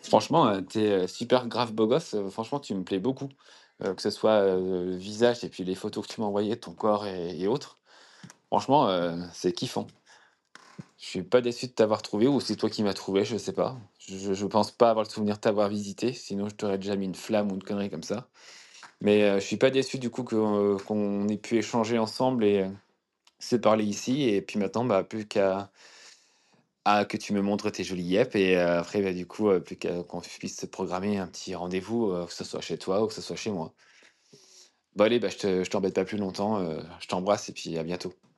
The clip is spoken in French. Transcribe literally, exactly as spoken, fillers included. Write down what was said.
Franchement, heu, tu es, super grave beau gosse, heu, franchement tu me plais beaucoup. Heu, que ce soit, heu, le visage et puis les photos que tu m'as envoyées de ton corps et et autres. Franchement, heu, c'est kiffant. Je suis pas déçu de t'avoir trouvé ou c'est toi qui m'as trouvé, je sais pas. Je je je pense pas avoir le souvenir de t'avoir visité, sinon je t'aurais déjà mis une flamme ou une connerie comme ça. Mais, heu, je suis pas déçu du coup que, heu, qu'on ait pu échanger ensemble et heu, se parler ici et puis maintenant, bah, plus qu'à à que tu me montres tes jolies yep et heu, après, bah, du coup, heu, plus qu'à qu'on puisse se programmer un petit rendez-vous, heu, que ce soit chez toi ou que ce soit chez moi. Bon allez, bah, je te je t'embête pas plus longtemps, heu, je t'embrasse et puis à bientôt.